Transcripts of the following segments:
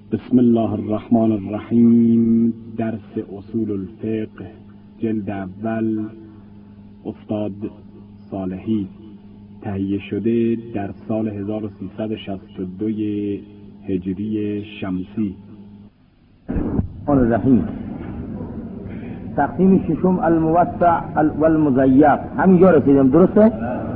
بسم الله الرحمن الرحیم. درس اصول الفقه جلد اول، استاد صالحی، تهیه شده در سال 1362 هجری شمسی. الرحیم. تقسیم ششم الموسع والمضيق. همینجا رسیدیم، درسته؟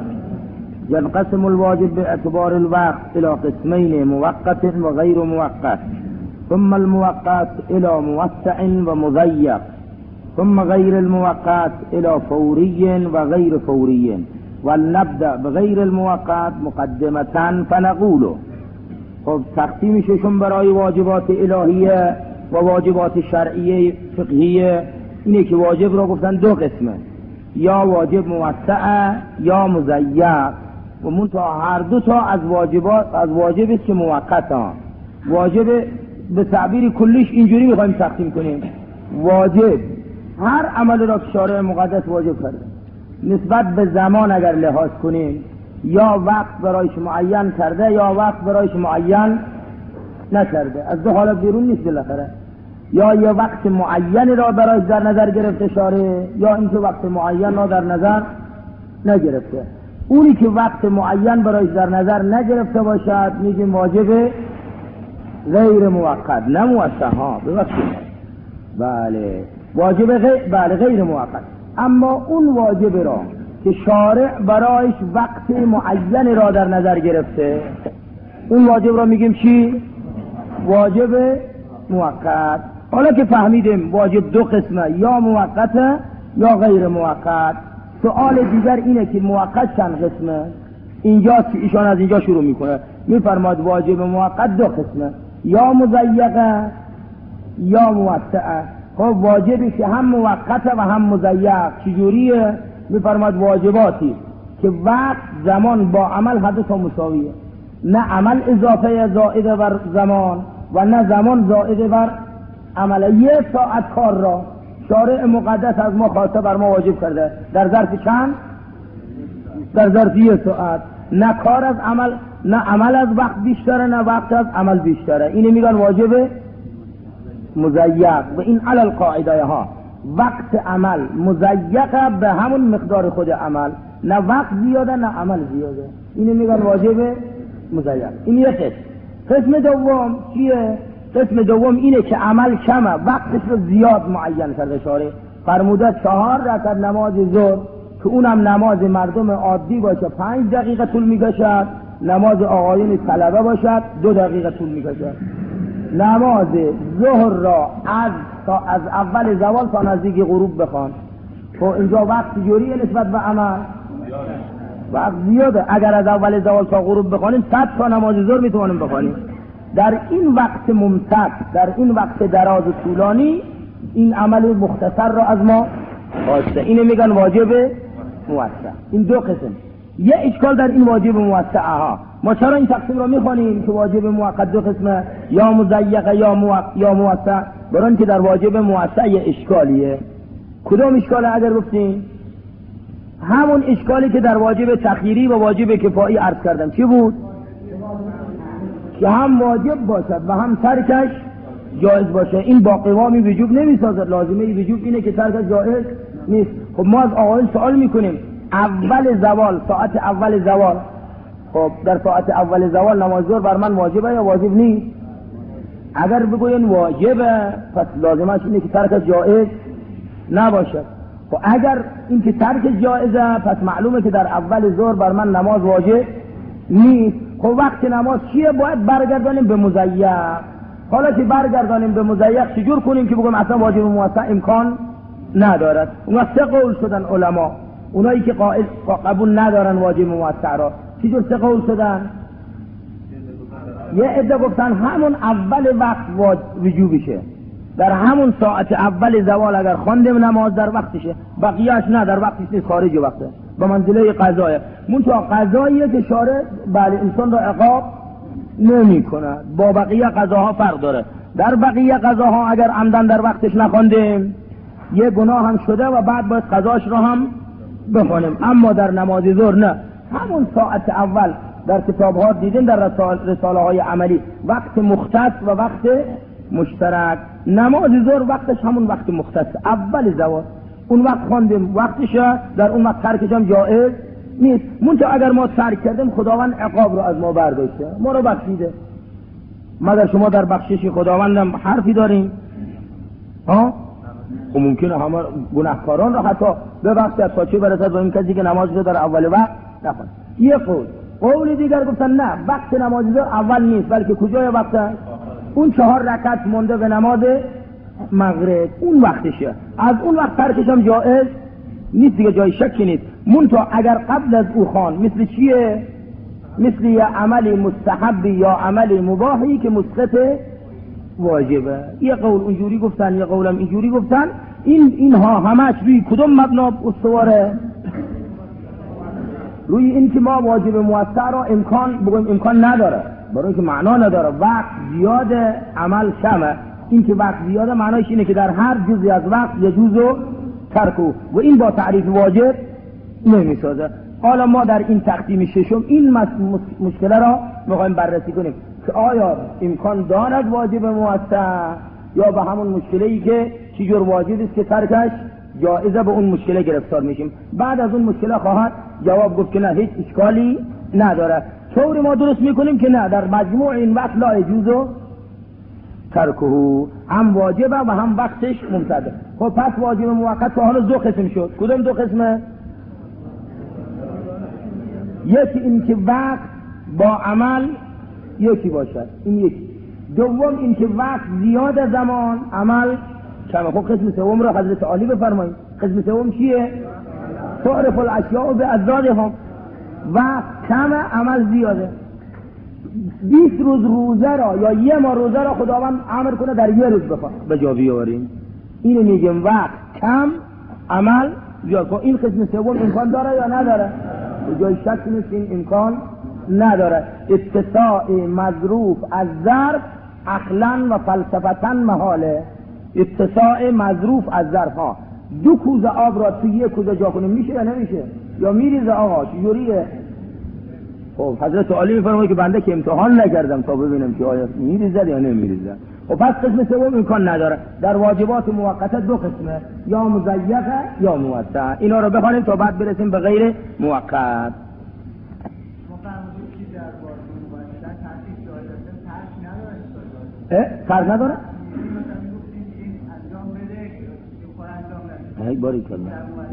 ينقسم الواجب باعتبار الوقت الى قسمين، موقت وغير موقت، ثم الموقت الى موسع ومضيق، ثم غير الموقت الى فوري وغير فوري، ولنبدأ بغير الموقت مقدمة فنقول. خب تقسیم ششم برای واجبات الهیه و واجبات شرعیه فقهیه اینه که واجب را گفتن دو قسمه، یا واجب موسع یا مضیق، و منتها هر دو تا از واجب است که موقت ها. واجب به تعبیر کلیش اینجوری میخوایم تقسیم کنیم: واجب هر عمل را که شارع مقدس واجب کرده، نسبت به زمان اگر لحاظ کنیم، یا وقت برایش معین کرده یا وقت برایش معین نکرده، از دو حالت بیرون نیست بالاخره، یا یه وقت معین را برایش در نظر گرفته شارع، یا اینکه وقت معین را در نظر نگرفته. اونی که وقت معین برایش در نظر نگرفته باشد میگیم واجب غیر موقت، نه موسع ها، ببخشید، بله واجب غیر موقت. اما اون واجب را که شارع برایش وقت معین را در نظر گرفته، اون واجب را میگیم چی؟ واجب موقت. حالا که فهمیدیم واجب دو قسمه، یا موقته یا غیر موقت، سوال دیگر اینه که موقت چند قسمه؟ اینجاست که ایشان از اینجا شروع میکنه، میفرماد واجب موقت دو قسمه، یا مضیقه یا موسعه. خب واجبی که هم موقته و هم مضیق چجوریه؟ میفرماد واجباتی که وقت زمان با عمل هر دو تا مساویه، نه عمل اضافه زائد بر زمان و نه زمان زائد بر عمل. یه ساعت کار را شارع مقدس از ما خواسته بر ما واجب کرده، در ظرف چند؟ در ظرف یه ساعت. نه کار از عمل، نه عمل از وقت بیشتره، نه وقت از عمل بیشتره. اینه میگن واجب مضیق. و این علل قاعده ها، وقت عمل مضیقه به همون مقدار خود عمل، نه وقت زیاده نه عمل زیاده. اینه میگن واجب مضیق. این یه قسم. قسم دوم چیه؟ قسم دوم اینه که عمل کمه، وقتش رو زیاد معین کرده شارع، فرموده 4 رکعت نماز ظهر که اونم نماز مردم عادی باشه 5 دقیقه طول میکشد، نماز آقایون طلبه باشد 2 دقیقه طول میکشد. نماز ظهر را از اول زوال تا نزدیک غروب بخوان. خب اینجا وقت جوریه نسبت به عمل؟ وقت زیاده. اگر از اول زوال تا غروب بخوانیم 100 تا نماز ظهر میتونیم بخوانیم. در این وقت ممتد، در این وقت دراز و طولانی، این عمل مختصر را از ما خواسته. اینو میگن واجب موسع. این دو قسم. یه اشکال در این واجب موسع ها، ما چرا این تقسیم را میخوانیم که واجب موقت دو قسمه، یا مضیق یا موسع؟ برای که در واجب موسع یه اشکالیه. کدوم اشکاله؟ اگر گفتیم همون اشکالی که در واجب تخییری و واجب کفایی عرض کردم. چی بود؟ که هم واجب باشد و هم ترکش جایز باشه. این با قوامی وجوب نمیسازد، لازمه وجوب اینه که ترکش جایز نیست. خب ما از آقایون سوال میکنیم اول زوال، ساعت اول زوال، خب در ساعت اول زوال نماز ظهر بر من واجبه یا واجب نیست؟ اگر بگوین واجبه پس لازمش اینه که ترکش جایز نباشد. خب اگر این که ترکش جایزه پس معلومه که در اول ظهر بر من نماز واجب نیست. خب وقت نماز چیه؟ باید برگردانیم به مضیق. حالا که برگردانیم به مضیق چجور کنیم که بگم اصلا واجب موسع امکان ندارد؟ اونها 3 قول شدن علما، اونایی که قبول ندارن واجب موسع را. چجور 3 قول شدن؟ یه عده گفتن همون اول وقت وجوبشه، در همون ساعت اول زوال اگر خواندیم نماز در وقتشه، بقیهش نه، در وقتش نیست، خارج وقته، به منزله قضایه. منتها قضاییه که شارع بله انسان را عقاب نمی کنه، با بقیه قضاها فرق داره. در بقیه قضاها اگر عمدن در وقتش نخواندیم یه گناه هم شده و بعد باید قضاش را هم بخونیم، اما در نماز ظهر نه، همون ساعت اول در کتاب ها دیدین در رساله های عملی وقت مختص و وقت مشترک. نماز ظهر وقتش همون وقت مختص اول زوال، اون وقت خواندیم وقتشه، در اون وقت ترکش هم جایز نیست. منتها اگر ما ترک کردیم خداوند عقاب رو از ما برداشته، ما رو بخشیده. مگر شما در بخشش خداوندم حرفی داریم؟ ها؟ خب ممکنه همه گناهکاران رو حتی ببخشد تا چه برسد با این کسی که نماز رو در اول وقت نخوند. یه قول دیگر گفتن نه، وقت نماز ظهر اول نیست بلکه کجای وقت است؟ اون 4 رکعت مونده به نماز مغرب اون وقتشه، از اون وقت ترکش هم جایز نیست دیگه، جای شکی نیست. منتها اگر قبل از او خوان مثل چیه؟ مثل یه عملی مستحبی یا عملی مباحی که مسقط واجبه. یه قول اونجوری گفتن، یه قولم اینجوری گفتن. اینها همش روی کدوم مبنا استواره؟ روی این که ما واجب موثر را امکان نداره، برای که معنا نداره، وقت زیاده عمل کمه. این که وقت زیاده معنایش اینه که در هر جزئی از وقت یجوز و ترکو و این با تعریف واجب نمیسازه. حالا ما در این تقسیم ششم این مشکل را میخوایم بررسی کنیم که آیا امکان دارد واجب موثر یا به همون مشکلی که چجور واجب است که ترکش جایزه، به اون مشکل گرفتار میشیم. بعد از اون مشکل خواهد جواب گفت که نه، هیچ اشکالی نداره. طوری ما درست میکنیم که نه، در مجموع این وقت لا یجوز و ترکه، هم واجبه و هم وقتش ممتده. خب پس واجب موقت حالا 2 قسم شد. کدوم 2 قسمه؟ یکی این که وقت با عمل یکی باشد، این یکی. دوم این که وقت زیاد زمان عمل کمه. خب قسم سوم رو حضرت عالی بفرمایید. قسم سوم چیه؟ تعرف الاشیاء باضدادها، وقت کمه عمل زیاده. 20 روز روزه را یا 1 ماه روزه را خداوند امر کنه در 1 روز به جا بیاوریم، اینو میگیم وقت کم عمل زیاد. این قسم سوم امکان داره یا نداره؟ جای شک نیست این امکان نداره. اتساع مظروف از ظرف عقلا و فلسفتا محاله. اتساع مظروف از ظرف ها، 2 کوزه آب را توی 1 کوزه جا کنیم میشه یا نمیشه؟ یا میریزه آقا چجوریه؟ خب حضرت عالی میفرماید که بنده که امتحان نکردم تا ببینم که آیا میریزه یا نمیریزه. خب پس قسم سوم امکان نداره. در واجبات موقته 2 قسمه، یا مضیقه یا موسع. اینا رو بخوانیم تا بعد برسیم به غیر موقت. فرق نداره؟ باری کنم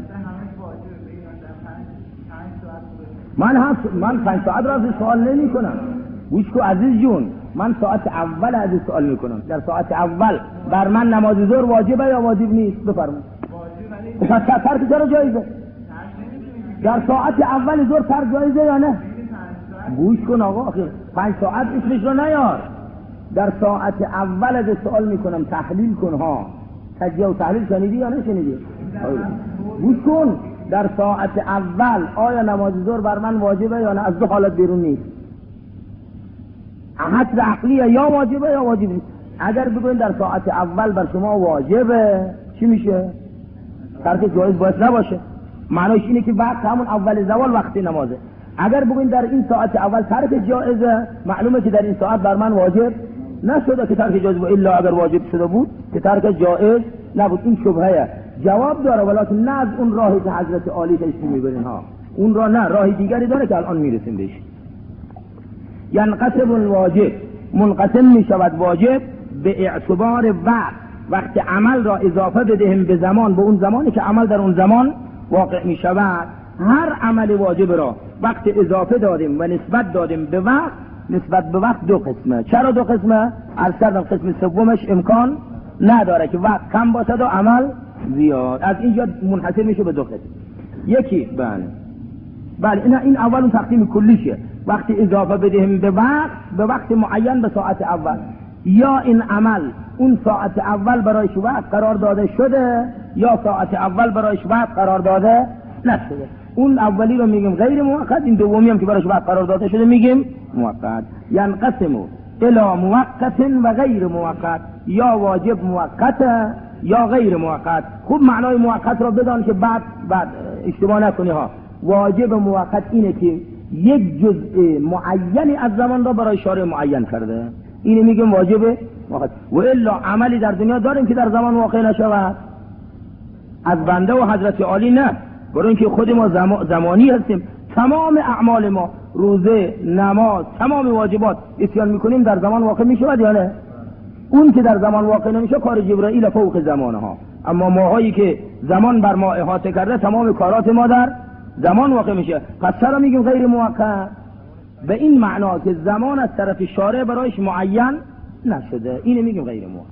من 5 ساعت را از سوال نمی کنم. گوش کو عزیز جون، من ساعت اول از سوال می کنم. در ساعت اول بر من نماز ظهر واجبه یا واجب نیست؟ بفرمایید. پس ترک چرا جایزه؟ در ساعت اول ظهر ترک جایزه یا نه؟ گوش کن آقا، آخه 5 ساعت اسمش رو نیار. در ساعت اول از سوال می کنم، تحلیل کن ها. تجزیه و تحلیل شنیدی یا نشنیدی؟ گوش کن، در ساعت اول آیا نماز ظهر بر من واجبه یا نه؟ از 2 حالت بیرون نیست. حد عقلیه، یا واجبه یا واجب نیست. اگر بگوین در ساعت اول بر شما واجبه، چی میشه؟ ترک جایز باید نباشه. معنیش اینه که وقت همون اول زوال وقت نمازه. اگر بگوین در این ساعت اول ترک جایزه، معلومه که در این ساعت بر من واجب نشده که ترک جایز بود، الا اگر واجب شده بود که ترک جایز نبود. این شبهه جواب داره، ولیکن نه از اون راهی که حضرت عالی تشریح میبرین ها. اون راه نه، راهی دیگری داره که الان میرسیم بهش. ینقسم الواجب، منقسم میشود واجب به اعتبار وقت عمل را اضافه بدهیم به زمان، به اون زمانی که عمل در اون زمان واقع میشود. هر عمل واجب را وقت اضافه دادیم و نسبت دادیم به وقت. نسبت به وقت 2 قسمه. چرا 2 قسمه؟ عرض کردم قسم سومش امکان نداره که وقت کم باشد و عمل زیاد. از اینجا منحصر میشه به 2 قسم. یکی بله این اول اون تقسیم کلیشه، وقتی اضافه بدهیم به وقت معین، به ساعت اول. یا این عمل اون ساعت اول برایش وقت قرار داده شده یا ساعت اول برایش وقت قرار داده نشده. اون اولی رو میگیم غیر موقت، این دومی هم که برایش وقت قرار داده شده میگیم موقت. ینقسم الی موقت و غیر موقت، یا واجب موقته یا غیر موقت. خوب معنای موقت رو بدان که بعد اشتباه نکنی ها. واجب موقت اینه که یک جزء معینی از زمان را برای شارع معین کرده، اینو میگیم واجبه. و الا عملی در دنیا داریم که در زمان واقع نشود؟ از بنده و حضرت عالی نه، برای اینکه خود ما زمانی هستیم. تمام اعمال ما، روزه، نماز، تمام واجبات اتیان میکنیم در زمان واقع میشود یا نه؟ اون که در زمان واقع نمیشه کار جبرائیل فوق زمانها. اما ماهایی که زمان بر ما احاطه کرده تمام کارات ما در زمان واقع میشه. پس چرا میگیم غیر موقت؟ به این معنا که زمان از طرف شارع برایش معین نشده، اینو میگیم غیر موقت.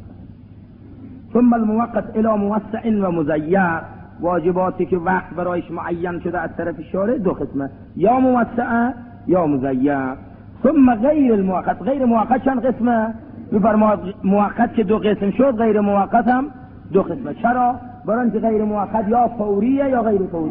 ثم الموقت الی موسع و مضیق، واجباتی که وقت برایش معین شده از طرف شارع دو قسمه، یا موسع یا مضیق. ثم غیر الموقت، غیر موقت چند قسمه؟ میفرماد موقت که دو قسم شد، غیر موقت هم دو قسمه. چرا؟ برای اینکه غیر موقت یا فوریه یا غیر فوری.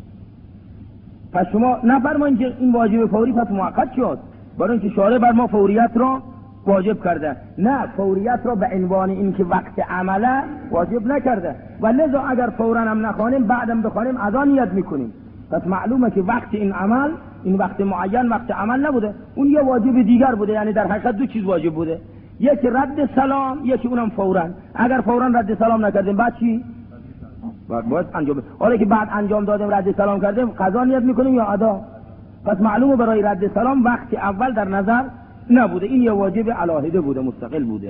پس شما نفرمایید که این واجب فوری پس موقت شد، برای اینکه شارع بر ما فوریت را واجب کرده. نه، فوریت را به عنوان این که وقت عمله واجب نکرده، و لذا اگر فورا هم نخوانیم بعدم بخوانیم اذا نیت میکنیم. پس معلومه که وقت این عمل، این وقت معین وقت عمل نبوده، اون یه واجب دیگر بوده. یعنی در حقیقت دو چیز واجب بوده، یکی رد سلام، یکی اونم فورا. اگر فورا رد سلام نکردیم بعد چی؟ باید انجام. حالا که بعد انجام دادیم رد سلام کردیم قضا نیت میکنیم یا ادا؟ پس معلومه برای رد سلام وقت اول در نظر نبوده، این یه واجب علاهده بوده، مستقل بوده.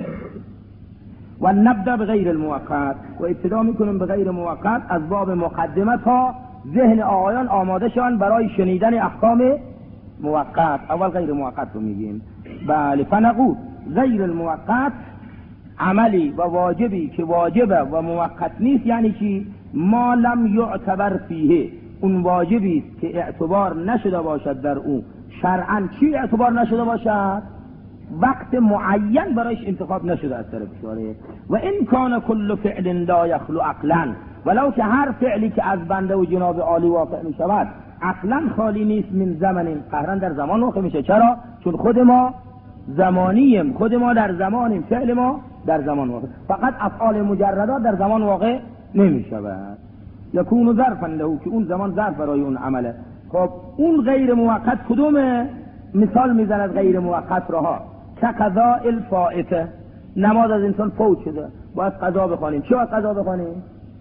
و نبدا به غیر الموقت، و ابتدا میکنیم به غیر موقت از باب مقدمه تا ذهن آقایان آماده شون برای شنیدن احکام موقت. اول غیر موقت رو میگیم. بله، فنقول غیر الموقت عملی و واجبی که واجبه و موقت نیست. یعنی چی؟ ما لم یعتبر فیه، اون واجبی است که اعتبار نشده باشد در اون شرعاً. چی اعتبار نشده باشد؟ وقت معین برایش انتخاب نشده از طرف شارع. و این کان کل فعل لا یخلو عقلا، ولو که هر فعلی که از بنده و جناب عالی واقع می شود عقلا خالی نیست من زمان، قهرا در زمان واقع میشه. چرا؟ چون خود ما زمانیم، خود ما در زمانیم، فعل ما در زمان واقع، فقط افعال مجردات در زمان واقع نمی شود. یکون ظرفا له، که اون زمان ظرف برای اون عمله. خب اون غیر موقت کدومه؟ مثال میزند غیر موقت رها، که قضاء الفائته، نماز از انسان فوت شده باید قضا بخوانیم. چی باید قضا بخوانیم؟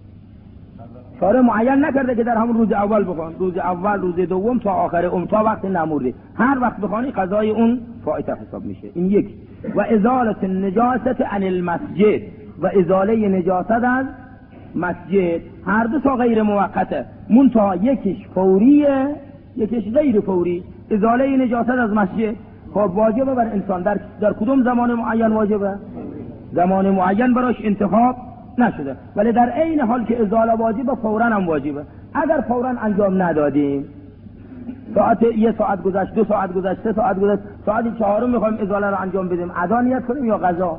شارع معین نکرده که در همون روز اول بخوان، روز اول، روز دوم تا آخر تا وقت نمورده، هر وقت بخوانی قضای اون فائته حساب میشه. این یک. و ازاله النجاست عن المسجد، و ازاله نجاست از مسجد، هر دو تا غیر موقته، منتها یکیش فوریه یکیش غیر فوری. ازاله نجاست از مسجد خب واجبه بر انسان، در کدوم زمان معین واجبه؟ زمان معین براش انتخاب نشده، ولی در عین حال که ازاله واجبه فوراً هم واجبه. اگر فوراً انجام ندادیم، ساعت 1 ساعت گذشت، 2 ساعت گذشت، 3 ساعت گذشت، ساعت 4 میخوایم ازاله رو انجام بدیم، ادا نیت کنیم یا قضا؟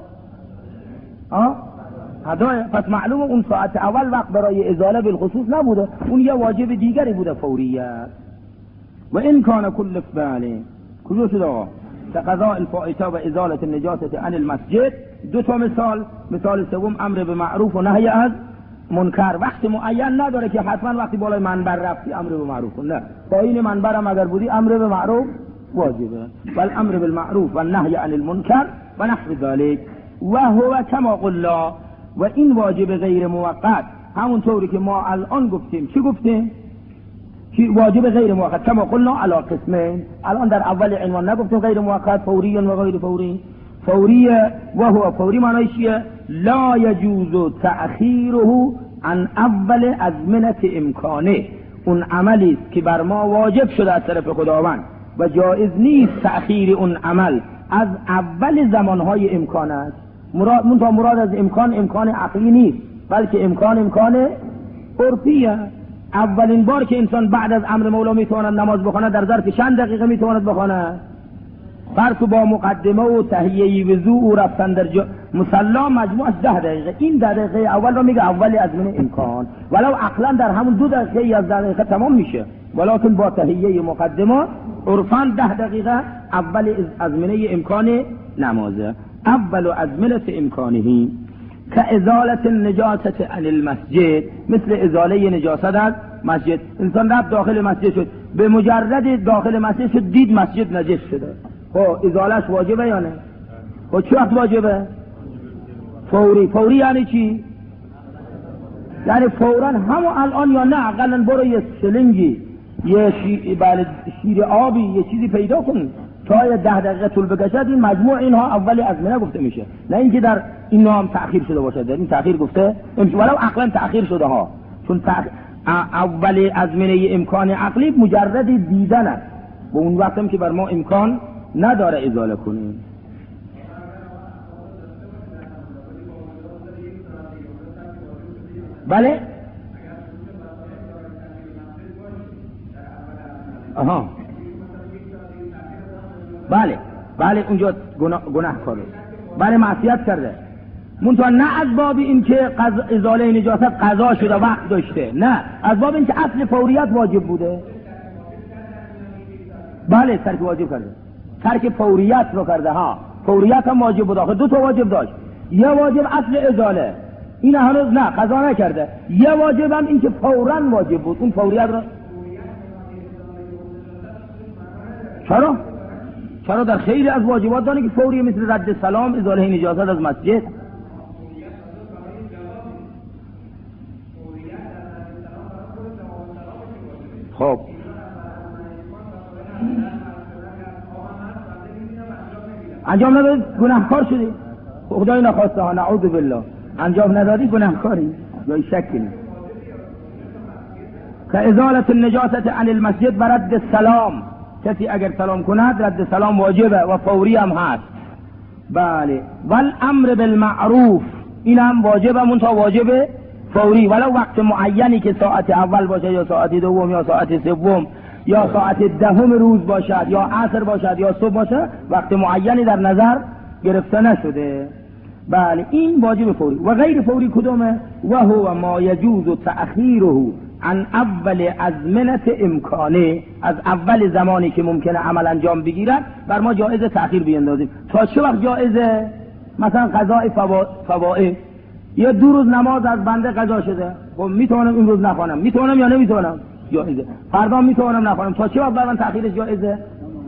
ادا. پس معلومه اون ساعت اول وقت برای ازاله بالخصوص نبوده، اون یه واجب دیگری بوده، فوریت. و این کان کل فعل کجا شده آقا؟ قضاء الفائته و ازاله النجاست عن المسجد. دو تا مثال سوم امر به معروف و نهی از منکر. وقت معین نداره که حتما وقتی بالای منبر رفتی امر به معروف، نه، پایین منبرم اگر بودی امر به معروف واجبه. بل امر بالمعروف و نهی عن المنکر و نحو ذلك. و هو کما قلنا، و این واجب غیر موقت همونطوری که ما الان گفتیم. چی گفتیم؟ واجب غیر موقت کما قلنا علی قسمین. الان در اول عنوان نگفتیم غیر موقت فوری و غیر فوری. فوری و هو فوری معنیش چیه؟ لا یجوز تأخیره عن اول ازمنه امکانه. اون عملی است که بر ما واجب شده از طرف خداوند و جایز نیست تأخیر اون عمل از اول زمانهای امکان است. مراد از امکان عقلی نیست، بلکه امکان عرفیه. اولین بار که انسان بعد از امر مولا میتواند نماز بخواند در ظرف چند دقیقه میتواند بخواند؟ فرض با مقدمه و تحیه وضو و رفتن در مصلا مجموعش 10 دقیقه. این 10 دقیقه اول رو میگه اول ازمنه امکان، ولو عقلا در همون 2 دقیقه از 10 دقیقه تمام میشه، ولکن با تحیه مقدمه عرفان 10 دقیقه اول ازمنه امکان نمازه. اول ازمنه امکانه. که ازالت النجاست عن المسجد، مثل ازاله نجاست از مسجد. انسان رفت داخل مسجد شد، به مجرد داخل مسجد شد دید مسجد نجس شده، خب ازالش واجبه یا نه؟ خب چه وقت واجبه؟ فوری. فوری یعنی چی؟ یعنی فوراً همون الان یا نه اقلا برو یه سلنگی، یه شیر آبی، یه چیزی پیدا کن تا 10 دقیقه طول بکشد. این مجموع اینها اول ازمنه گفته میشه، نه اینکه در این هم تأخیر شده باشه. در این تأخیر گفته ولو عقلا تأخیر شده ها، چون اول ازمنه امکان عقلی مجرد دیدن است، و اون وقت هم که بر ما امکان نداره ازاله کنیم. بله آها بله اونجا گناه کاره، بله معصیت کرده، منتها نه از باب این که ازاله نجاست قضا شده وقت داشته، نه از باب این که اصل فوریت واجب بوده. بله ترک واجب کرده، ترک فوریت رو کرده ها. فوریت هم واجب بود، آخه 2 تا واجب داشت، یه واجب اصل ازاله، این هنوز نه قضا نکرده، یه واجب هم این که فوراً واجب بود، اون فوریت رو. چرا در خیلی از واجبات داره که فوریه، مثل رد سلام، ازاله نجاست از مسجد. خب انجام ندادی گناهکار شدی، خدای نخواسته ها، نعوذ بالله، انجام ندادی گناهکاری یا شکی نیست. که ازالت النجاست عن المسجد و رد سلام، کسی اگر سلام کند رد سلام واجبه و فوری هم هست. بله والامر بالمعروف، این هم واجبه، منتها واجبه فوری، ولو وقت معینی که ساعت اول باشه یا ساعت دوم یا ساعت سوم یا ساعت 10 روز باشد یا عصر باشد یا صبح باشه، وقت معینی در نظر گرفته نشده. بله این واجب فوری. و غیر فوری کدومه؟ و هو ما یجوز تأخیره عن اول ازمنه امکانه، از اول زمانی که ممکنه عمل انجام بگیرد بر ما جایز تأخیر بیندازیم. تا چه وقت جایزه؟ مثلا قضاء فوائد، یه 2 روز نماز از بنده قضا شده، خب میتونم این روز نخوانم، میتونم یا نمیتونم؟ جایزه. فردا میتونم نخوانم، تا چه وقت بر من تأخیرش جایزه؟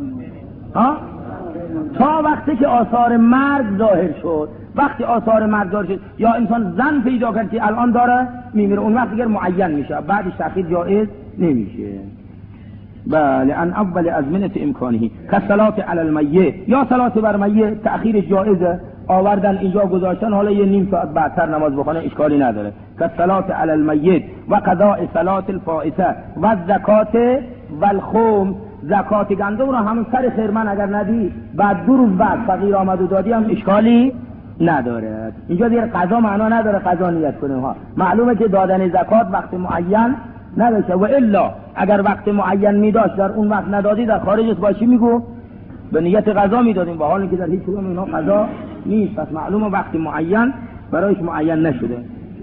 تا وقتی که آثار مرگ ظاهر شد. وقتی آثار مرگ ظاهر شد یا انسان زن پیدا کرد که الان داره میمیره، اون وقت دیگر معین میشه، بعدش تأخیر جایز نمیشه. بله ان اول ازمنه امکانه که صلات علی المیت، یا صلات بر میت تأخیر جایزه، آوردن اینجا گذاشتن، حالا یه نیم ساعت بعدتر نماز بخونه اشکالی نداره. که صلات علی المیت و قضاء صلات الفائته و زکات و الخمس، زکات گندم رو همون سر خرمن اگر ندی بعد 2 روز بعد فقیر آمد و دادی هم اشکالی نداره. اینجا دیگه قضا معنا نداره قضا نیت کنیم ها، معلومه که دادن زکات وقت معین نداشته، و الا اگر وقت معین میداشت در اون وقت ندادی در خارج است، باشی میگو به نیت قضا میدادیم، با حالی که در هیچ کدوم اینا قضا نیست، پس معلومه وقت معین برایش معین نشده.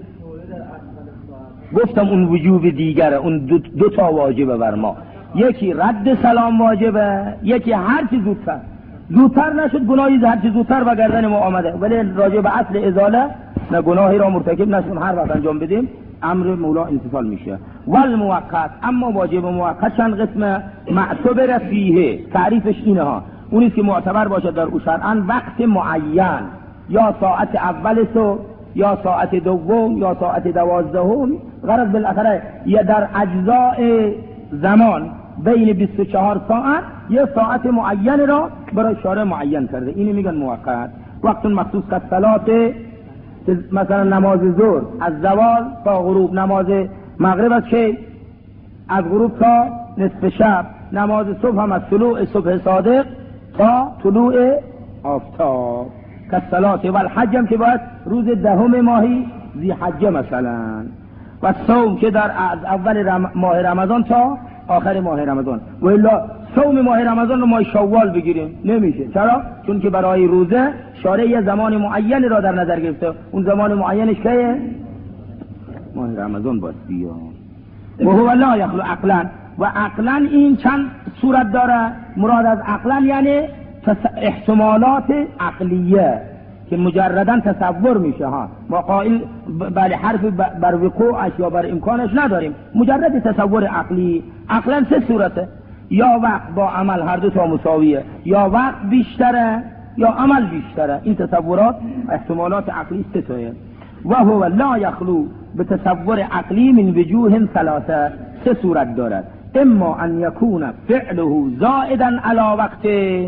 گفتم اون وجوب دیگره، اون 2 تا واجبه بر ما، یکی رد سلام واجبه، یکی هر چی زودتر نشد گناهی، هر چی زودتر و گردن ما آمده، ولی راجع به اصل ازاله نه گناهی را مرتکب نشون، هر وقت انجام بدیم امر مولا انتفال میشه. والموقت، اما واجب موقت چند قسمه؟ معتبر فیه، تعریفش اینه ها، اونیست که معتبر باشه در او شرعاً وقت معین، یا ساعت اول صبح یا ساعت دوم یا ساعت 12، غرض بالاخره یا در اجزاء زمان بین 24 ساعت یه ساعت معین را برای شارع معین کرده، اینو میگن موقت. وقت مخصوص که صلات، مثلا نماز ظهر از زوال تا غروب، نماز مغرب از که از غروب تا نصف شب، نماز صبح هم از طلوع صبح صادق تا طلوع آفتاب. که صلات و الحج هم که باید روز 10 ماهی ذی حجه مثلا، و صوم که در از اول ماه رمضان تا آخر ماه رمضان، و الا صوم ماه رمضان رو ماه شوال بگیریم نمیشه. چرا؟ چون که برای روزه شارع یه زمان معین را در نظر گرفته، اون زمان معینش کیه؟ ماه رمضان باید بیا. و هو لا یخلو عقلا، و عقلا این چند صورت داره؟ مراد از عقلا یعنی احتمالات عقلیه، که مجرداً تصور میشه ها، ما قائل بله حرف بر وقوعش یا بر امکانش نداریم، مجرد تصور عقلی. عقلا سه صورته، یا وقت با عمل هر دو تا مساویه، یا وقت بیشتره یا عمل بیشتره. این تصورات احتمالات عقلی سه تایه. و هو لا یخلو به تصور عقلی من وجوه ثلاثه، سه صورت دارد. اما ان یکون فعله زائدا علی وقت،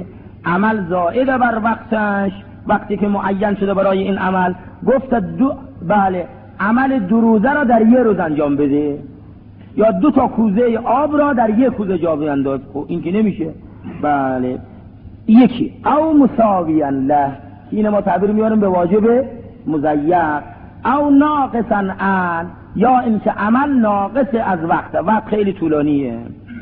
عمل زائد بر وقتش، وقتی که معین شده برای این عمل. گفت بله عمل 2 روزه را در 1 روز انجام بده، یا 2 تا کوزه آب را در 1 کوزه جا بینداز. خب این که نمیشه. بله یکی او مساویا له، این ما تعبیر میاریم به واجب مضیق. او ناقصا عن، یا اینکه عمل ناقص از وقت خیلی طولانیه.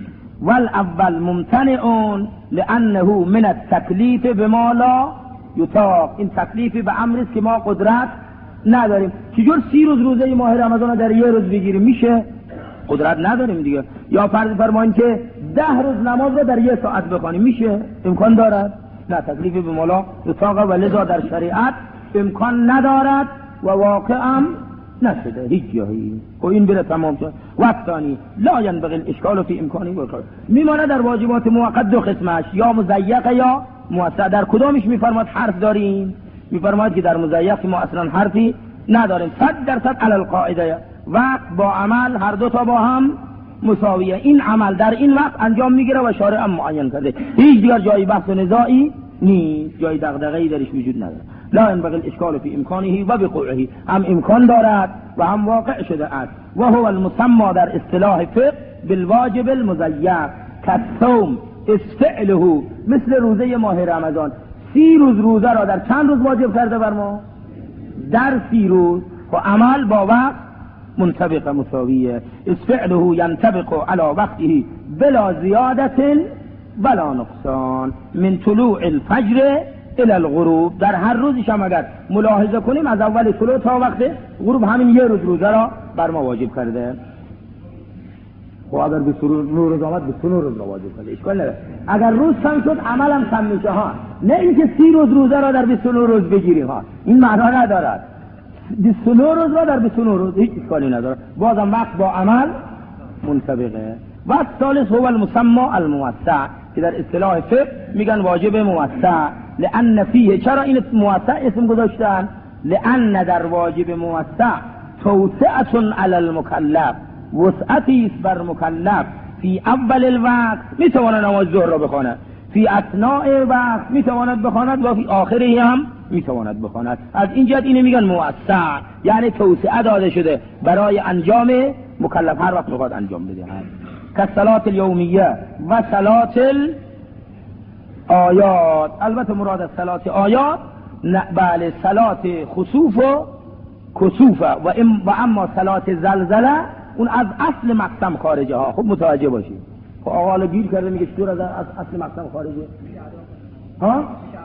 والاول ممتنعون لانه من التکلیف بما لا یطاق، این تکلیفی به امری است که ما قدرت نداریم. چجور 30 روز روزه ماه رمضان در 1 روز بگیریم؟ میشه؟ قدرت نداریم دیگه. یا فرض فرمایید که 10 روز نماز رو در 1 ساعت بخوانیم، میشه؟ امکان دارد؟ نه، تکلیفی به ما لا یطاق و لذا در شریعت امکان ندارد و واقعا نشده هیچ جایی. و این بره تمام شد. وقتانی لا ینبغی الاشکال فی امکانی بکار. میمانه در واجبات موقت 2 قسمش، یا مضیق یا موسع. در کدامش میفرماد حرف داریم؟ میفرماد که در مضیق ما اصلا حرفی نداریم، 100% علی القاعده. وقت با عمل هر دو تا با هم مساویه. این عمل در این وقت انجام میگیره و شارع هم معین کرده، هیچ دیگر جایی بحث و نزاعی نیست، جای دغدغه‌ای درش وجود نداره. لا ينبغي الاشکال فی امکانه و وقوعه، هم امکان دارد و هم واقع شده است. و هو المسمى در اصطلاح فقه بالواجب المضیق کالصوم استفعله، مثل روزه ماه رمضان. 30 روز روزه را در چند روز واجب کرده بر ما؟ در 30 روز. و عمل با وقت منطبق مساویه. استفعله ينطبق على وقته بلا زیادت ولا نقصان من طلوع الفجر الى الغروب. در هر روزش هم اگر ملاحظه کنیم از اول طلوع تا وقت غروب همین 1 روز روزه را بر ما واجب کرده. خب اگر 29 روز آمد 29 روز را واجب کرده، اشکال نداره. اگر روز کم شد عمل هم کم میشه ها، نه اینکه 30 روز روزه را در 29 روز بگیریم ها، این معنا ندارد. 29 روز را در 29 روز هیچ اشکالی نداره، بازم وقت با عمل منطبقه. و الثالث هو المسمى الموسع، که در اصطلاح فقه میگن واجب موسع. لان فیه، چرا این موسع اسم گذاشتن؟ لان در واجب موسع توسعه علی المکلف، وسعتی است بر مکلف. فی اول الوقت میتواند نماز ظهر را بخواند، فی اثناء وقت میتواند بخواند و فی آخره هم میتواند بخواند. از این جهت اینو میگن موسع، یعنی توسعه داده شده برای انجام مکلف، هر وقت بخواد انجام بده. که صلات الیومیه و صلات آیات. البته مراد از صلات آیات بله صلات خسوف و کسوف و اما صلات زلزله اون از اصل مقسم خارجه ها. خب متوجه باشید. خب آقا حالا گیر کرده میگه چطور از اصل مقسم خارجه ها؟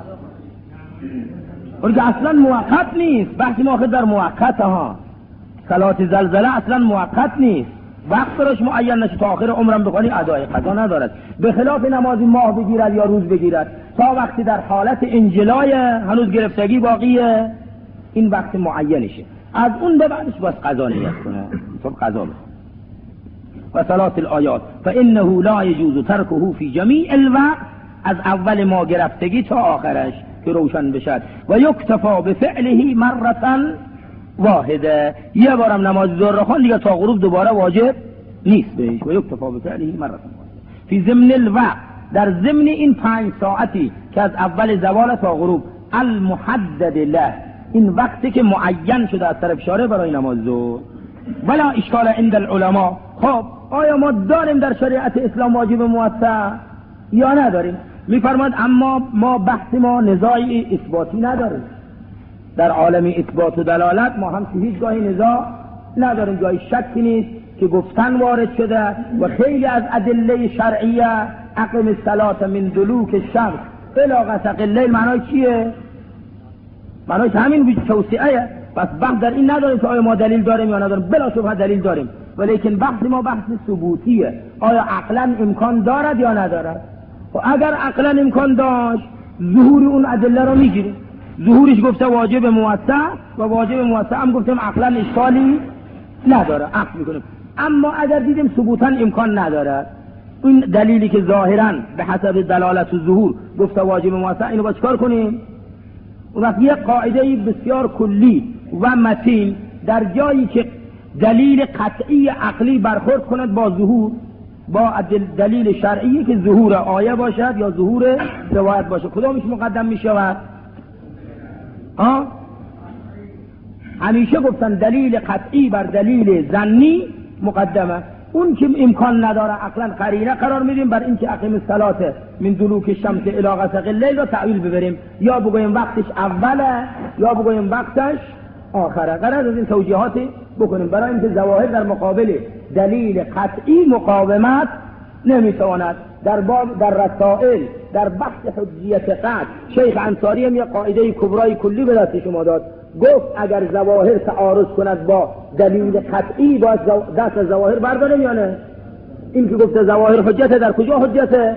اون که اصلا موقت نیست، بحثی ما در موقت ها. صلات زلزله اصلا موقت نیست، وقت براش معین نشه، تا آخر عمرم بخوانی ادای قضا ندارد. به خلاف نماز ماه بگیرد یا روز بگیرد، تا وقتی در حالت انجلای هنوز گرفتگی باقیه، این وقت معینشه. از اون به بعدش باز قضا نیت کنه، طب قضا بکنه. و صلات الآیات فانه لا یجوز ترکه فی جمیع الوقت، از اول ما گرفتگی تا آخرش که روشن بشد. و یکتفا بفعله مرة واحده، یه بارم نماز ظهر رو خوان دیگه تا غروب دوباره واجب نیست بهش. و یکتفا بفعله مرة واحده فی ضمن الوقت، در ضمن این 5 ساعتی که از اول زوال تا غروب المحدد له، این وقتی که معین شده از طرف شارع برای نماز ظهر. ولا اشکال عند العلماء. خب آیا ما داریم در شریعت اسلام واجب موسع یا نداریم؟ میفرماد اما ما بحث ما نزاعی اثباتی نداریم. در عالم اثبات و دلالت ما هم هیچ گاهی نزاع نداریم، جای شکی نیست که گفتن وارد شده و خیلی از ادله شرعیه. اقم الصلاة من دلوک الشمس الی غسق الليل معنای چیه؟ معنای همین توسعه. پس بحث در این نداریم که آیا ما دلیل داریم یا نداریم، بلا شبهه دلیل داریم، ولیکن بحث ما بحث ثبوتیه. آیا عقلا امکان دارد یا ندارد؟ و اگر عقلا امکان داشت ظهور اون ادله رو میگیریم، ظهورش گفته واجب موسع و واجب موسع هم گفتیم عقلا اشکالی نداره، عقل میکنیم. اما اگر دیدیم ثبوتا امکان نداره، این دلیلی که ظاهرا به حسب دلالت و ظهور گفته واجب موسع، اینو با چکار کنیم؟ اون وقت یک قاعده بسیار کلی و متین در جایی که دلیل قطعی عقلی برخورد کند با ظهور، با دلیل شرعی که ظهور آیه باشد یا ظهور روایت باشد، کدامش مقدم می شود؟ همیشه گفتن دلیل قطعی بر دلیل ظنی مقدمه. اون که امکان نداره عقلا قرینه قرار میدیم بر این که اقیم الصلاة من دلوک الشمس الی غسق اللیل رو تعویل ببریم، یا بگویم وقتش اوله یا بگویم وقتش آخره. قرار از این توجیهاتی بکنیم برای اینکه ظواهر در مقابل دلیل قطعی مقاومت نمیتواند. در رسائل در بحث حجیت قطع شیخ انصاری هم یک قاعده کبرای کلی به دست شما داد، گفت اگر ظواهر تعارض کند با دلیل قطعی باید دست ظواهر برداریم یا نه؟ این که گفته ظواهر حجته، در کجا حجته؟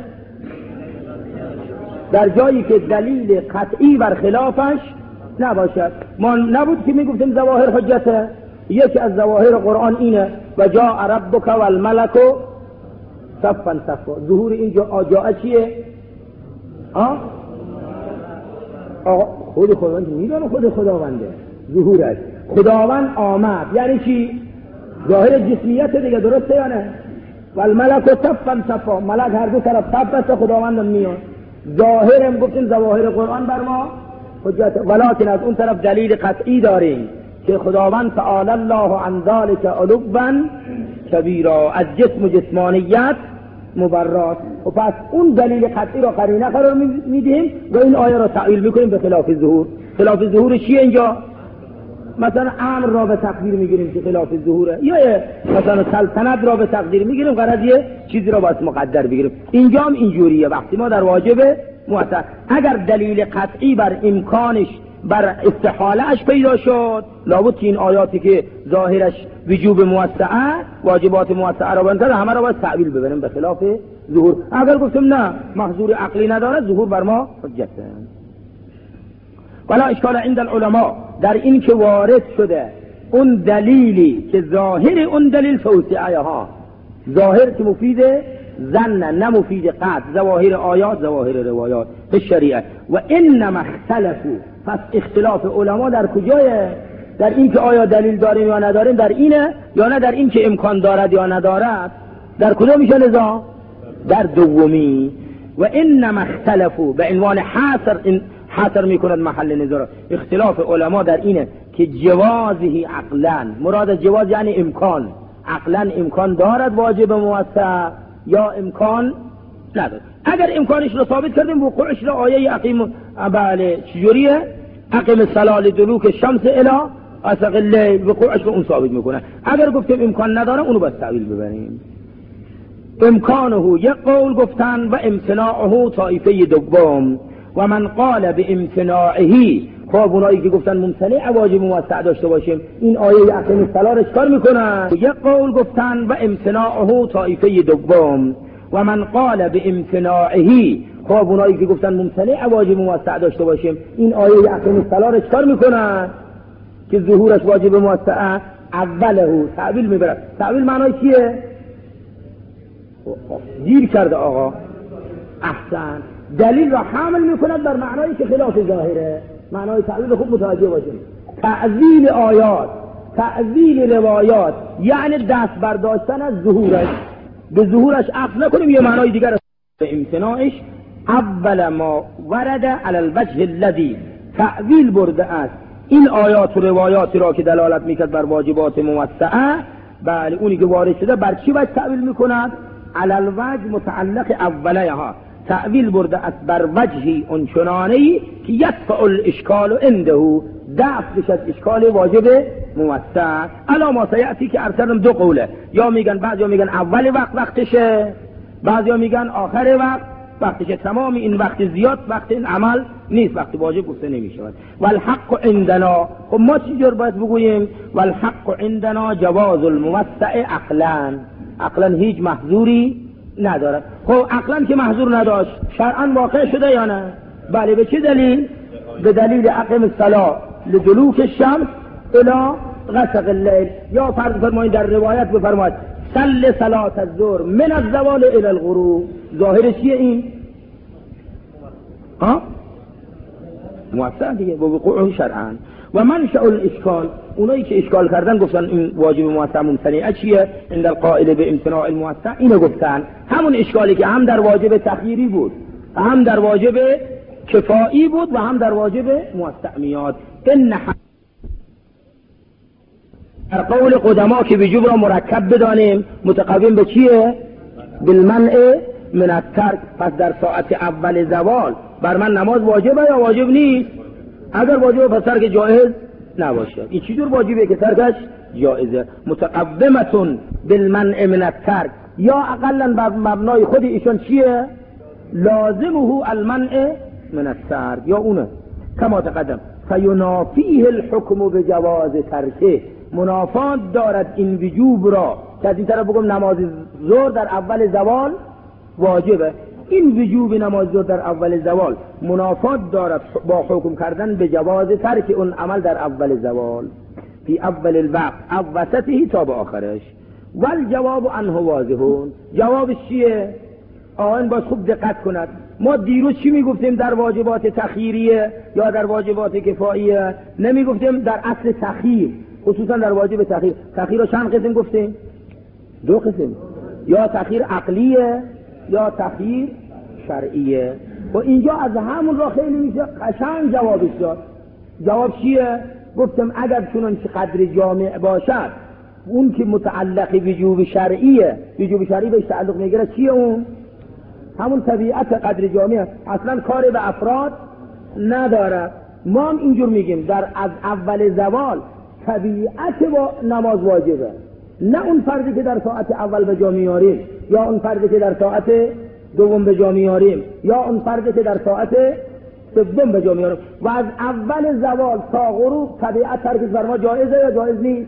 در جایی که دلیل قطعی بر خلافش نباشد. ما نبود که میگفتیم ظواهر حجته؟ یکی از ظواهر قرآن اینه و جاء ربک والملک صفا صفا. ظهور اینجا جاء چیه؟ خود خداوند میدونه، خود خداونده ظهورش. خداوند آمد یعنی چی؟ ظاهر جسمیت دیگه، درسته یا نه؟ والملک صفا صفا، ملک هر دو طرف صف است، خداوند میاد. ظاهرم گفتیم ظواهر قرآن بر ما حجت، ولکن از اون طرف دلیل قطعی داریم که خداوند تعالی الله عن ذلک علوا کبیرا، از جسم و جسمانیت مبرات. و پس اون دلیل قطعی را قرینه قرار میدیم و این آیه را تعویل میکنیم به خلاف ظهور. خلاف ظهور چیه اینجا؟ مثلا امر را به تقدیر میگیریم که خلاف ظهوره، یا مثلا سلطنت را به تقدیر میگیریم غرض یه چیزی را باید مقدر بگیریم. اینجا هم اینجوریه. وقتی ما در واجب موثر اگر دلیل قطعی بر امکانش بر استحالهش پیدا شد، لابد که این آیاتی که ظاهرش وجوب موسعه، واجبات موسعه را بنده، همه را باید تعویل ببریم به خلاف ظهور. اگر گفتیم نه محظور عقلی نداره، ظهور بر ما حجته. ولا اشکال عند العلماء در این که وارد شده اون دلیلی که ظاهر اون دلیل توسعه ها، ظاهر که مفید ظن نه مفید قطع، ظواهر آیات ظواهر روایات به شریعت. و انما اختلفوا، پس اختلاف علما در کجایه؟ در این که آیا دلیل داریم یا نداریم، در اینه یا نه در این که امکان دارد یا ندارد؟ در کجا میشه نزاع؟ در دومی. و انما اختلفوا به عنوان حاصر میکند محل نظر. اختلاف علما در اینه که جوازه عقلا، مراد از جواز یعنی امکان، عقلا امکان دارد واجب موسع یا امکان ندارد. اگر امکانش رو ثابت کردیم وقوعش رو آیه اقیم، بله چجوریه؟ اقیم الصلاة لدلوک الشمس الی غسق اللیل، وقوعش رو اون ثابت میکنه. اگر گفتیم امکان نداره اونو بس تعویل ببریم. امکانه یک قول گفتن و امتناعه طایفه دوم. و من قال به امتناعه، خب اونایی که گفتن ممتنع واجب موسع داشته باشیم، این آیه اقیم الصلاة رو چکار میکنن؟ یک قول گفتن و امتناعه طایفه دوم. و من قال به امتناعه، خب اونایی که گفتن ممتنع واجب موسع داشته باشیم، این آیه اقیم الصلاة رو چکار میکنن؟ که ظهورش واجب موسع اوله تعویل میبرن. تعویل معنای چیه؟ گیر کرده آقا، احسن. دلیل را حامل میکند بر معنایی که خلاف ظاهره. معنای تعویل خوب متوجه باشیم. تعویل آیات، تعویل روایات یعنی دست برداشتن از ظهورش، به ظهورش عقل نکنیم یه معنای دیگر است. به امتناعش اول ما ورد علی الوجه الذی، تعویل برده است این آیات و روایاتی را که دلالت میکرد بر واجبات موسعه، بله اونی که وارد شده بر چی باید تعویل میکند؟ علی الوجه متعلق اولیها، تعویل برده است بر وجهی اونچنانی که یدفع الاشکال عنده، دفع بشد اشکال واجب موسع. الا ما سیأتی که ارسلم دو قوله، یا میگن بعضیا میگن اول وقتشه، بعضیا میگن آخر وقتشه. تمام این وقت زیاد وقت این عمل نیست، وقت واجب گفته نمیشود. والحق عندنا، خب ما چجور باید بگوییم؟ والحق عندنا جواز الموسع عقلا، عقلا هیچ محظوری ندارد. خب عقلا که محظور نداشت، شرعا واقع شده یا نه؟ بله. به چه دلیل؟ به دلیل اقیم الصلاة لدلوک الشمس الی غسق اللیل، یا فرض فرمایید در روایت بفرمایید صل صلاة الظهر من الزوال الی الغروب. ظاهرش چیه این؟ موسع دیگه با وقوع شرعا. و منشأ الاشکال، اونایی که اشکال کردن گفتن این واجب موسع ممتنع چیه؟ عند القائل به امتناع الموسع، اینو گفتن همون اشکالی که هم در واجب تخییری بود، هم در واجب کفایی بود و هم در واجب موسع میاد. ان در قول قدما که وجوب را مرکب بدانیم متقوم به چیه؟ بالمنع من الترک. پس در ساعت اول زوال بر من نماز واجبه یا واجب نیست؟ اگر واجبه پس ترک جایز نباشه. این چجور واجبه که ترکش جایزه؟ متقومتون بالمنع من الترک، یا اقلا بر مبنای خود ایشان چیه؟ لازمه المنع من الترک، یا اونه کما تقدم فینافیه الحکم بجواز ترکه. منافات دارد این وجوب را که از این طرف بگم نماز ظهر در اول زوال واجبه، این وجوب نماز ظهر در اول زوال منافات دارد با حکم کردن به جواز ترک اون عمل در اول زوال فی اول الوقت او وسطه تا به آخرش. والجواب عنه واضحون. جوابش چیه؟ آن باز خوب دقت کند. ما دیروز چی میگفتیم در واجبات تخییریه یا در واجبات کفاییه؟ نمیگفتیم در اصل تخییر، خصوصا در واجب تخییر. تخییر رو چند قسم گفتیم؟ 2 قسم، یا تخییر عقلیه یا تخییر شرعیه. و اینجا از همون را خیلی میشه قشنگ جوابش داد. جواب چیه؟ گفتم اگر چون قدر جامع باشد، اون که متعلق وجوب شرعیه، وجوب شرعی بهش تعلق میگیره، چیه اون؟ همون طبیعت قدر جامعه، اصلا کار به افراد نداره. ما هم اینجور میگیم در از اول زوال طبیعت با نماز واجبه، نه اون فردی که در ساعت اول به جا میاریم، یا اون فردی که در ساعت دوم به جا میاریم، یا اون فردی که در ساعت سوم به جا میاریم. و از اول زوال تا غروب طبیعت ترکش بر ما جایزه یا جایز نیست؟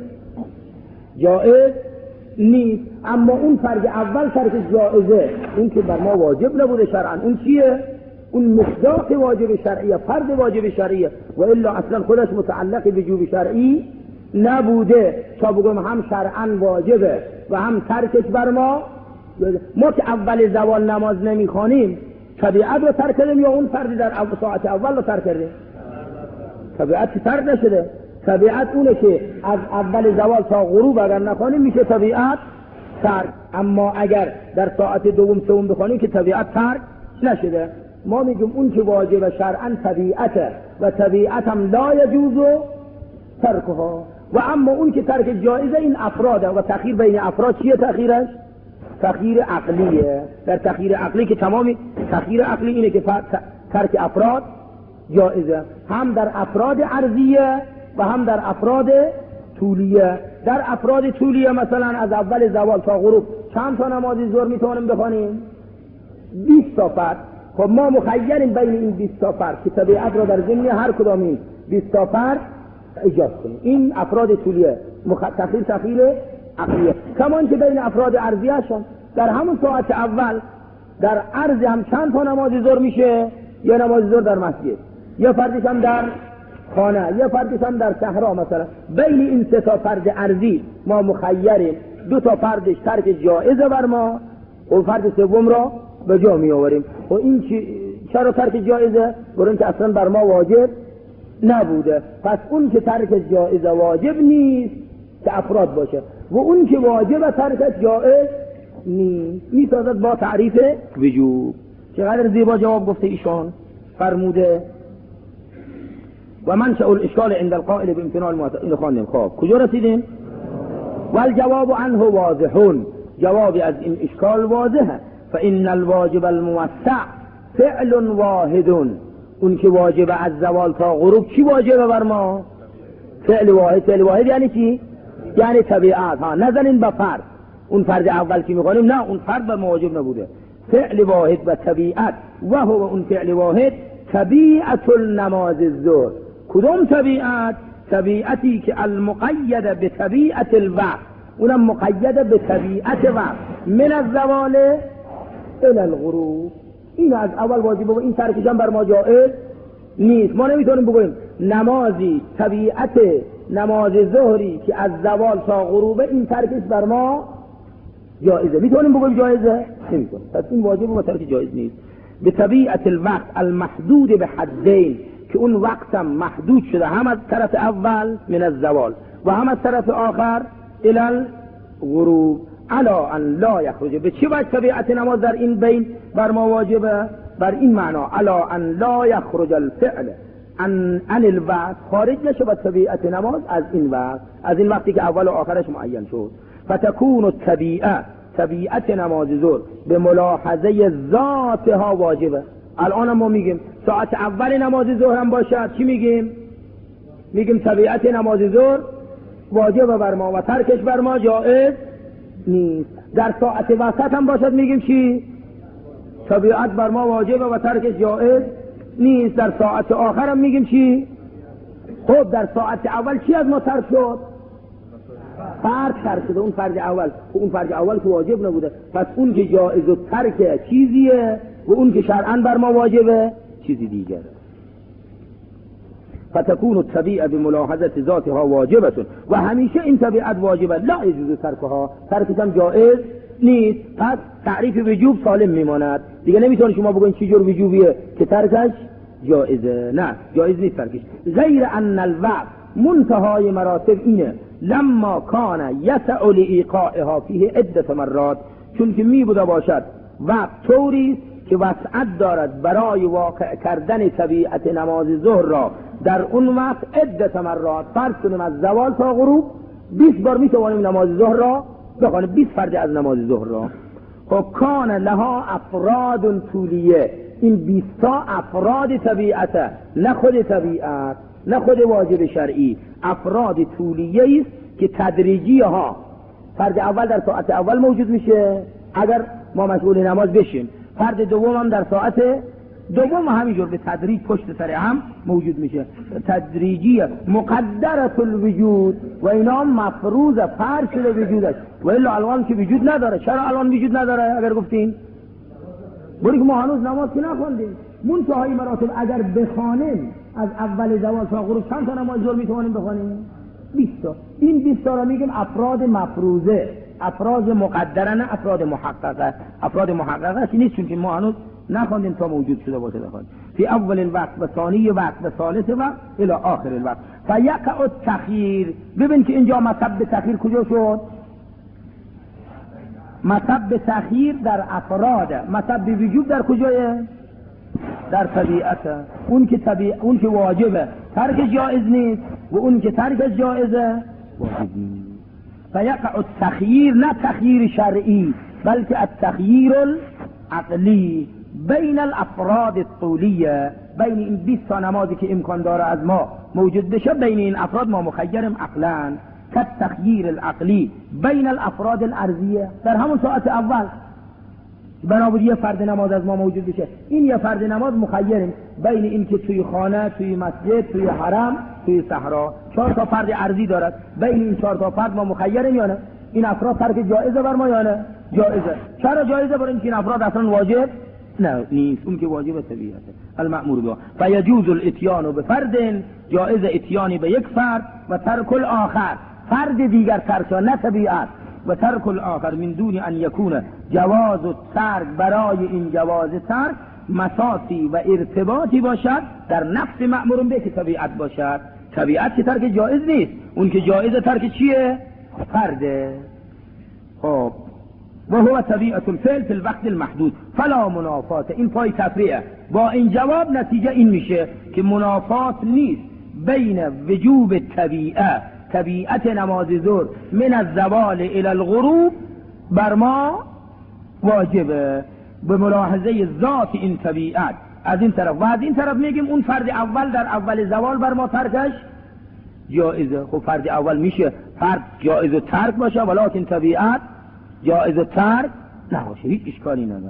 جایز نیست. اما اون فرد اول ترکش جایزه، اون که بر ما واجب نبوده شرعا، اون چیه؟ اون مصداق واجب شرعیه، فرد واجب شرعیه، و الا اصلا خودش متعلق به وجوب شرعی نبوده تا بگم هم شرعا واجبه و هم ترکش بر ما. ما که اول زوال نماز نمیخوانیم طبیعت رو ترک کردیم یا اون فردی در ساعت اول رو ترک کردیم؟ طبیعت که ترک نشده. طبیعت اونه که از اول زوال تا غروب اگر نخوانیم میشه طبیعت ترک. اما اگر در ساعت دوم سوم بخوانیم که طبیعت ترک نشده. ما میگیم اون که واجب شرعا طبیعته و طبیعت هم لا یجوز ترکها. و اما اون که ترک جایزه این افراده. و تخییر بین افراد چیه؟ تخییرش تخییر عقلیه. در تخییر عقلی که تمامی تخییر عقلی اینه که ترک افراد جایزه، هم در افراد عرضیه و هم در افراد طولیه. در افراد طولیه مثلا از اول زوال تا غروب چند تا نماز ظهر میتونیم بخوانیم؟ 20 تا فرد. خب ما مخیریم بین این 20 تا فرد که طبیعت را در ضمن هر کدام این 20 تا فرد ایجاد کنیم. این افراد طولیه، تخییر عقلیه. کمان که بین افراد عرضیه شون در همون ساعت اول در عرض هم چند تا نماز ظهر میشه؟ یا نماز ظهر در مسجد، یا فردش هم در خانه، یا فردش هم در صحرا. مثلا بین این 3 تا فرد عرضی ما مخیریم، 2 تا فردش ترک جایزه بر ما و فرد سوم را به جا می آوریم. و این چرا ترک جایزه؟ برای اینکه اصلا بر ما واجب نبوده. پس اون که ترک جایزه واجب نیست که افراد باشه، و اون که واجب ترک جایز نیست. میسازد با تعریف وجوب. چقدر زیبا جواب گفته ایشان. فرموده و منشأ الاشکال عند القائل بامتناع الموسع. اینو خواندیم. خب کجا رسیدیم؟ والجواب عنه واضحون. جوابی از این اشکال واضحه. فإن الواجب الموسع فعل واحد. اون که واجب از زوال تا غروب چی واجبه بر ما؟ فعل واحد. فعل واحد یعنی چی؟ یعنی طبیعت. نزنین به فرد. اون فرد اول که میخوانیم نه، اون فرد به ما واجب نبوده. فعل واحد و طبیعت. و هو اون فعل واحد طبیعت النماز الظهر. کدوم طبیعت؟ طبیعتی که المقید به طبیعت الوقت، اونم مقید به طبیعت وقت من الزوال الى الغروب. این از اول واجبه و این ترکش هم بر ما جائز نیست. ما نمیتونیم بگوییم نمازی طبیعت نماز ظهری که از زوال تا غروبه این ترکش بر ما جایزه. میتونیم بگوییم جایزه؟ نمیتونیم. پس این واجب و ترک جایز نیست. به طبیعت الوقت المحدود به حدین، که اون وقت هم محدود شده، هم از طرف اول من الزوال و هم از طرف آخر الى الغروب، علا ان لا یخرج. به چه وجه طبیعت نماز در این بین بر ما واجبه؟ بر این معنا علا ان لا یخرج الفعل عن الوقت، خارج نشه با طبیعت نماز از این وقت، از این وقتی که اول و آخرش معین شد. فتكون الطبیعه، طبیعت نماز ظهر به ملاحظه ذاتها واجبه. الان ما میگیم ساعت اول نماز ظهر هم باشد، چی میگیم؟ میگیم طبیعت نماز ظهر واجبه بر ما و ترکش بر ما جائز نیست. در ساعت وسط هم باشد میگیم چی؟ طبیعت بر ما واجبه و ترکش جائز نیست. در ساعت آخر هم میگیم چی؟ خب در ساعت اول چی از ما ترک شد؟ فرض ترک شده، اون فرض اول. اون فرض اول که واجب نبوده، پس اون که جائز و ترک چیزیه و اون که شرعاً بر ما واجبه چیزی دیگره. فتكون الطبیعه بملاحظه ذاتها واجبه، و همیشه این طبیعت واجبه، لا یجوز ترکها، ترکش هم جائز نیست. پس تعریف وجوب سالم میماند دیگه. نمیتونه شما بگین چه جور وجوبیه که ترکش جائزه، نه جائز نیست ترکش. غیر ان الوقت، منتهای مراتب اینه، لما کان یسع لایقاعها فیه عده مرات، چون که می بوده باشد وقت طوری که وسعت دارد برای واقع کردن طبیعت نماز ظهر را در اون وقت عده مرات. فرض کنیم از زوال تا غروب 20 بار می توانیم نماز ظهر را بخوانیم، 20 فرد از نماز ظهر را. خب کان لها افراد طولیه، این 20 تا افراد طبیعت، نه خود طبیعت، نه خود واجب شرعی، افراد طولیه است که تدریجی ها فرد اول در ساعت اول موجود میشه اگر ما مشغول نماز بشیم، فرد دوم هم در ساعت دوم همینجور به تدریج پشت سر هم موجود میشه. تدریجی مقدرة الوجود و اینا مفروض فرض شده وجودش، و الا الان که وجود نداره. چرا الان وجود نداره؟ اگر گفتین بری که ما هنوز نماز که نخوندیم، منتهای مراتب اگر بخوانیم از اول زوال تا غروب چند تا نماز ظهر میتونیم بخوانیم؟ 20 تا. این 20 تا را میگیم افراد مفروضه، افراد مقدره، نه افراد محققه. افراد محققه چی نیست، چون که ما هنوز نخوندیم تا موجود شده باشه بخوانیم. فی اول الوقت و ثانی وقت و ثالث وقت الی آخر الوقت. فیقع التخییر. ببین که اینجا مطب تخییر کجا شد؟ مطب تخییر در افراد، مطب وجوب در کجایه؟ در طبیعت. اون که واجبه ترک جائز نیست و اون که ترک جائزه واجب نیست. فیقع التخییر، نه تخییر شرعی بلکه التخییر العقلی بین الافراد الطولیه، بین این 20 تا نمازی که امکان داره از ما موجود بشه، بین این افراد ما مخیریم عقلا. كالتخییر العقلی بین الافراد الارضیه، در همون ساعت اول بنابراین یه فرد نماز از ما موجود بشه، این یه فرد نماز مخیریم بین این که توی خانه، توی مسجد، توی حرم، توی صحرا 4 تا فرد ارضی دارد. بین این 4 تا فرد ما مخیریم یا نه؟ این افراد ترک جایزه بر ما یا نه؟ جایزه. چرا جایزه؟ برای اینکه این افراد اصلا واجب نه نیست، اون که واجب طبیعته المأمور به. فیجوز الاتیان بفرد، جایز اتیانی به یک فرد و ترک الاخر، فرد دیگر ترک نه طبیعت، و ترک الاخر من دون ان یکون جواز الترک، برای این جواز ترک مساسی و ارتباطی باشد در نفس مأمور به که طبیعت باشد. طبیعت که ترک جایز نیست، اون که جایز ترک چیه؟ فرده. خب و هو طبیعت الفعل فی الوقت المحدود فلا منافات. این پای تفریعه. با این جواب نتیجه این میشه که منافات نیست بین وجوب طبیعت نماز ظهر من الزوال الى الغروب بر ما واجبه به ملاحظه ذات این طبیعت از این طرف، و از این طرف میگیم اون فرد اول در اول زوال بر ما ترکش جایزه. خب فرد اول میشه فرد جایز ترک باشه ولکن طبیعت جایز ترک نباشه، هیچ اشکالی نداره.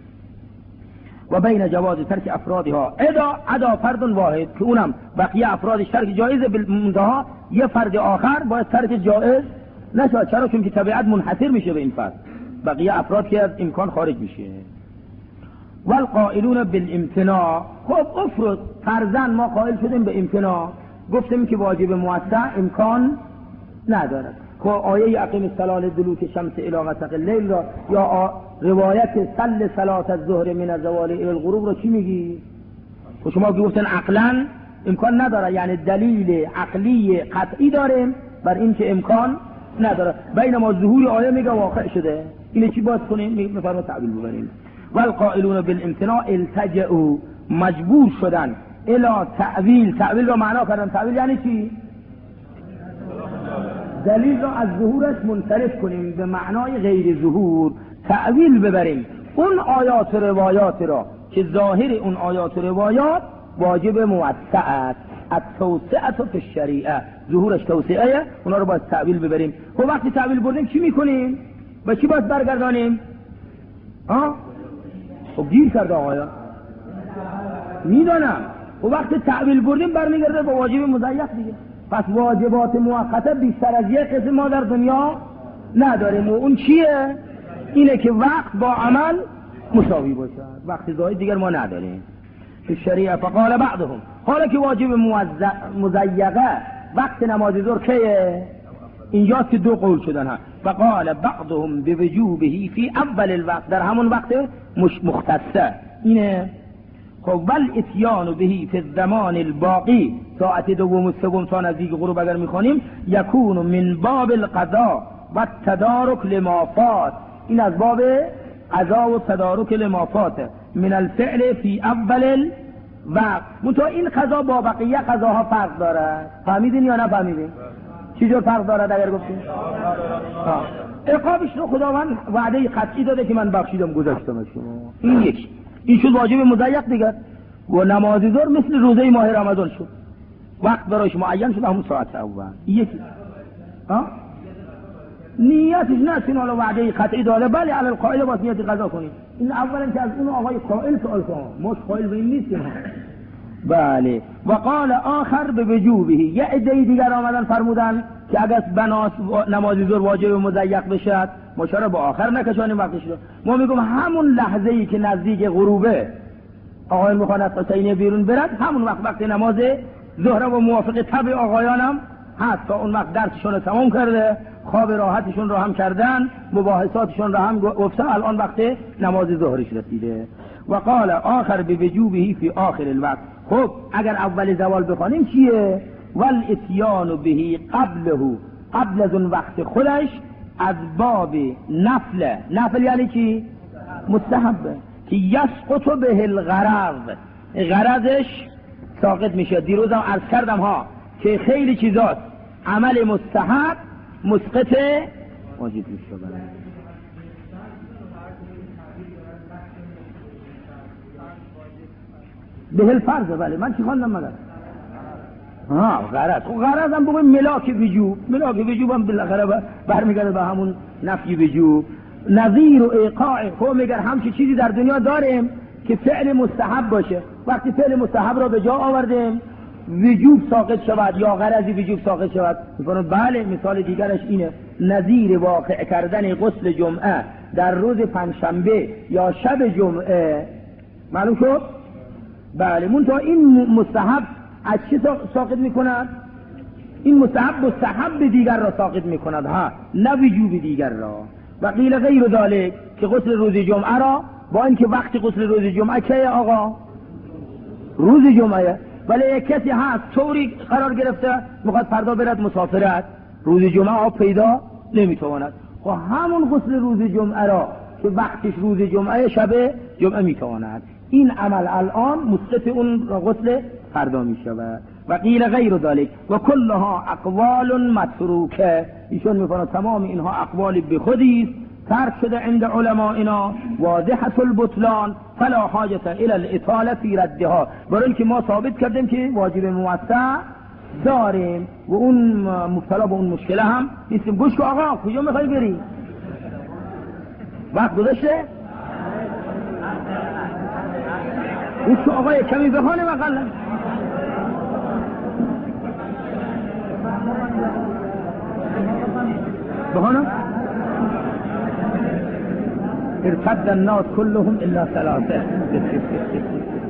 و بین جواز ترک افرادها ادا فرد واحد، که اونم بقیه افرادش ترک جایزه، بالمنتها یه فرد آخر باید ترک جایز نشه. چرا؟ چون که طبیعت منحصر میشه به این فرد، بقیه افراد که از امکان خارج میشه. والقائلون بالامتناع. خب افرض فرضاً ما قائل شدیم به امتناع، گفتیم که واجب موسع امکان ندارد. خب آیه اقیم الصلاة لدلوک شمس الی غسق اللیل را یا روایت صل صلاة الظهر من الزوال الی الغروب را چی میگی؟ خب شما گفتن عقلاً امکان نداره، یعنی دلیل عقلی قطعی داریم بر این که امکان نداره، بینما ظهور آیه میگه واقع شده. اینه چی باز کنیم؟ میفرما تعبیل ببریم. والقائلون بالامتناع التجئوا، مجبور شدن الی تعویل. تعویل رو معنا کردن. تعویل یعنی چی؟ دلیل رو از ظهورش منصرف کنیم به معنای غیر ظهور، تعویل ببریم اون آیات و روایات را که ظاهر اون آیات و روایات واجب موسع است. التوسعه فی الشریعه، ظهورش توسعه، اونا رو باید تعویل ببریم. و وقتی تعویل بردیم چی میکنیم؟ با چی باید برگردانیم؟ خب گیر کرده آقایان، میدانم. و وقتی تعویل بردیم برمیگرده با واجب مضیق دیگه. پس واجبات موقته بیشتر از یک قسم ما در دنیا نداریم و اون چیه؟ اینه که وقت با عمل مساوی باشه. وقت زاید دیگر ما نداریم. فی الشریعه فقال بعضهم، حالا که واجب مضیقه وقت نماز ظهر کیه؟ اینجا که دو قول شدن ها. فقال بعضهم بوجوبه فی اول الوقت، در همون وقت مختصه اینه. خب بل اتیان به فی الزمان الباقی، ساعت دوم و سوم تا نزدیک غروب اگر میخوانیم، یکون من باب القضاء و تدارک لما فات، این از باب قضا و تدارک لما فات من الفعل فی اول الوقت. منتها این قضا با بقیه قضاها فرق داره. فهمیدین یا نفهمیدین؟ چجور فرق داره اگر گفتیم؟ عقابش رو خداوند وعده قطعی داده که من بخشیدم گذاشتم شما. این یکی، این شد واجب مضیق دیگر. و نماز ظهر مثل روزه ماه رمضان شد، وقت براش معین شد همون ساعت اول. یکی نیتش نشین حالا وعده قطعی داده، بله علی القائل باید نیت قضا کنید. این اولا که از اون آقای قائل سوال کنم، ما قائل به این نیستیم. بله. و قال آخر به وجوبه، یه عده دیگر آمدن فرمودن که اگر بناس نماز ظهر واجب مضیق بشد ما چرا با آخر نکشانیم وقتش رو؟ ما میگم همون لحظه ای که نزدیک غروبه آقایان میخوان از حسینیه بیرون برد، همون وقت نماز ظهر و موافق طبع آقایانم هست. تا اون وقت درسشون رو تمام کرده، خواب راحتشون رو هم کردن، مباحثاتشون رو هم گفتن، الان وقت نماز ظهرش رسیده. و قال آخر بوجوبه فی آخر الوقت. خب اگر اول زوال بخوانیم چیه؟ والاتیان به قبله، قبل از اون وقت خودش، از باب نفل. نفل یعنی چی؟ مستحبه که یسقط به الغرض، غرضش ساقط میشه. دیروز هم عرض کردم ها که خیلی چیزاست عمل مستحب مسقط واجب میشه. به الفرض. بله من چی خواندم مگر؟ غرض. غرض هم بگویم ملاک وجوب. ملاک وجوب هم بالاخره برمیگرده به همون نفی وجوب. نظیر و ایقاع. خب میگر همچی چیزی در دنیا داریم که فعل مستحب باشه، وقتی فعل مستحب را به جا آوردیم وجوب ساقط شود یا غرضی وجوب ساقط شود. میگن بله. مثال دیگرش اینه، نظیر واقع کردن غسل جمعه در روز پنجشنبه یا شب جمعه. معلوم شد؟ بله. منتها این مستحب از چی ساقط میکند؟ این مستحب دیگر را ساقط میکند ها، نه وجوب دیگر را. و قیل غیر ذالک، که غسل روز جمعه را، با اینکه وقتی غسل روز جمعه که آقا روز جمعه، ولی یک کسی هست طوری قرار گرفته میخواد فردا برد مسافرت، روز جمعه آب پیدا نمیتواند، خب همون غسل روز جمعه را که وقتش روز جمعه شب جمعه میتواند، این عمل الان مسقط اون غسل فردا میشود. و قیل غیر ذلك و کلها اقوال متروکه. ایشون میفرماید تمام اینها اقوال به خودی ترک شده عند علمائنا، واضحه البطلان، فلا حاجت الى الاطاله فی ردها. برای اینکه ما ثابت کردیم که واجب موسع داریم و اون مبتلا به اون مشکل هم نیستیم. گوش کن آقا، کجا میخوای بری؟ وقت گذشته؟ گوش کن آقا، کمی بخوانیم اقلا. بخوانم؟ ارتد الناس كلهم الا ثلاثه